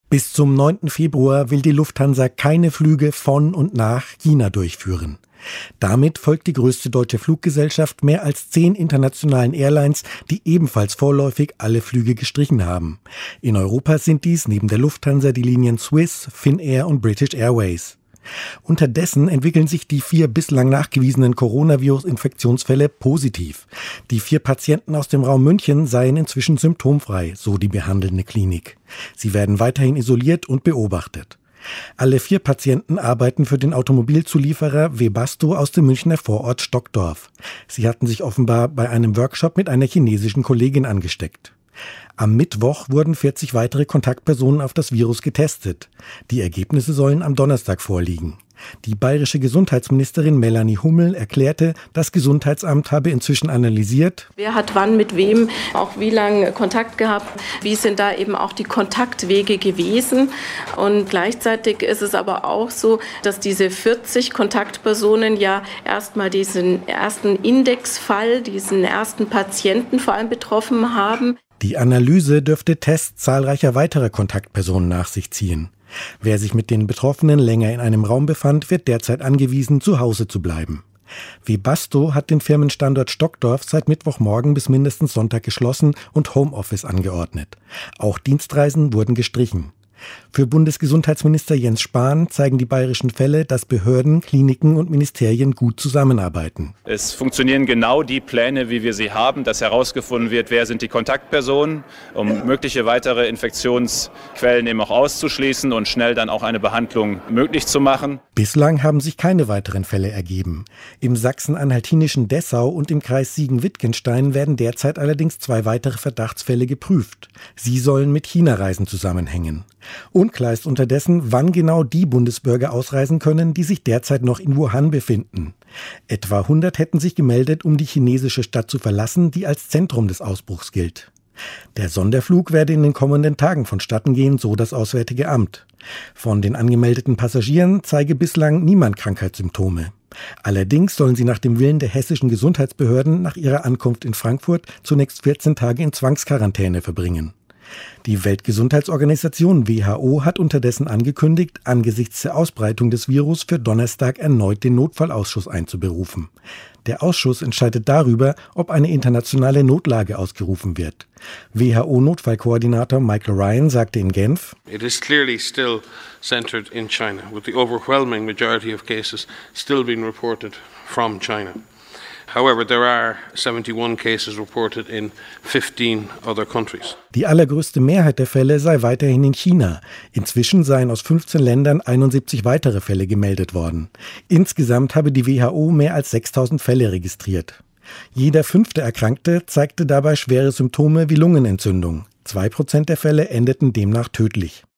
Bis zum 9. Februar will die Lufthansa keine Flüge von und nach China durchführen. Damit folgt die größte deutsche Fluggesellschaft mehr als 10 internationalen Airlines, die ebenfalls vorläufig alle Flüge gestrichen haben. In Europa sind dies neben der Lufthansa die Linien Swiss, Finnair und British Airways. Unterdessen entwickeln sich die 4 bislang nachgewiesenen Coronavirus-Infektionsfälle positiv. Die 4 Patienten aus dem Raum München seien inzwischen symptomfrei, so die behandelnde Klinik. Sie werden weiterhin isoliert und beobachtet. Alle 4 Patienten arbeiten für den Automobilzulieferer Webasto aus dem Münchner Vorort Stockdorf. Sie hatten sich offenbar bei einem Workshop mit einer chinesischen Kollegin angesteckt. Am Mittwoch wurden 40 weitere Kontaktpersonen auf das Virus getestet. Die Ergebnisse sollen am Donnerstag vorliegen. Die bayerische Gesundheitsministerin Melanie Hummel erklärte, das Gesundheitsamt habe inzwischen analysiert, wer hat wann mit wem auch wie lange Kontakt gehabt, wie sind da eben auch die Kontaktwege gewesen. Und gleichzeitig ist es aber auch so, dass diese 40 Kontaktpersonen ja erstmal diesen ersten Indexfall, diesen ersten Patienten vor allem betroffen haben. Die Analyse dürfte Tests zahlreicher weiterer Kontaktpersonen nach sich ziehen. Wer sich mit den Betroffenen länger in einem Raum befand, wird derzeit angewiesen, zu Hause zu bleiben. Webasto hat den Firmenstandort Stockdorf seit Mittwochmorgen bis mindestens Sonntag geschlossen und Homeoffice angeordnet. Auch Dienstreisen wurden gestrichen. Für Bundesgesundheitsminister Jens Spahn zeigen die bayerischen Fälle, dass Behörden, Kliniken und Ministerien gut zusammenarbeiten. Es funktionieren genau die Pläne, wie wir sie haben, dass herausgefunden wird, wer sind die Kontaktpersonen, um mögliche weitere Infektionsquellen eben auch auszuschließen und schnell dann auch eine Behandlung möglich zu machen. Bislang haben sich keine weiteren Fälle ergeben. Im sachsen-anhaltinischen Dessau und im Kreis Siegen-Wittgenstein werden derzeit allerdings 2 weitere Verdachtsfälle geprüft. Sie sollen mit China-Reisen zusammenhängen. Unklar ist unterdessen, wann genau die Bundesbürger ausreisen können, die sich derzeit noch in Wuhan befinden. Etwa 100 hätten sich gemeldet, um die chinesische Stadt zu verlassen, die als Zentrum des Ausbruchs gilt. Der Sonderflug werde in den kommenden Tagen vonstatten gehen, so das Auswärtige Amt. Von den angemeldeten Passagieren zeige bislang niemand Krankheitssymptome. Allerdings sollen sie nach dem Willen der hessischen Gesundheitsbehörden nach ihrer Ankunft in Frankfurt zunächst 14 Tage in Zwangsquarantäne verbringen. Die Weltgesundheitsorganisation WHO hat unterdessen angekündigt, angesichts der Ausbreitung des Virus für Donnerstag erneut den Notfallausschuss einzuberufen. Der Ausschuss entscheidet darüber, ob eine internationale Notlage ausgerufen wird. WHO-Notfallkoordinator Michael Ryan sagte in Genf: It is clearly still centered in China, with the overwhelming majority of cases still being reported from China. However, there are 71 cases reported in 15 other countries. Die allergrößte Mehrheit der Fälle sei weiterhin in China. Inzwischen seien aus 15 Ländern 71 weitere Fälle gemeldet worden. Insgesamt habe die WHO mehr als 6.000 Fälle registriert. Jeder 5. Erkrankte zeigte dabei schwere Symptome wie Lungenentzündung. 2% der Fälle endeten demnach tödlich.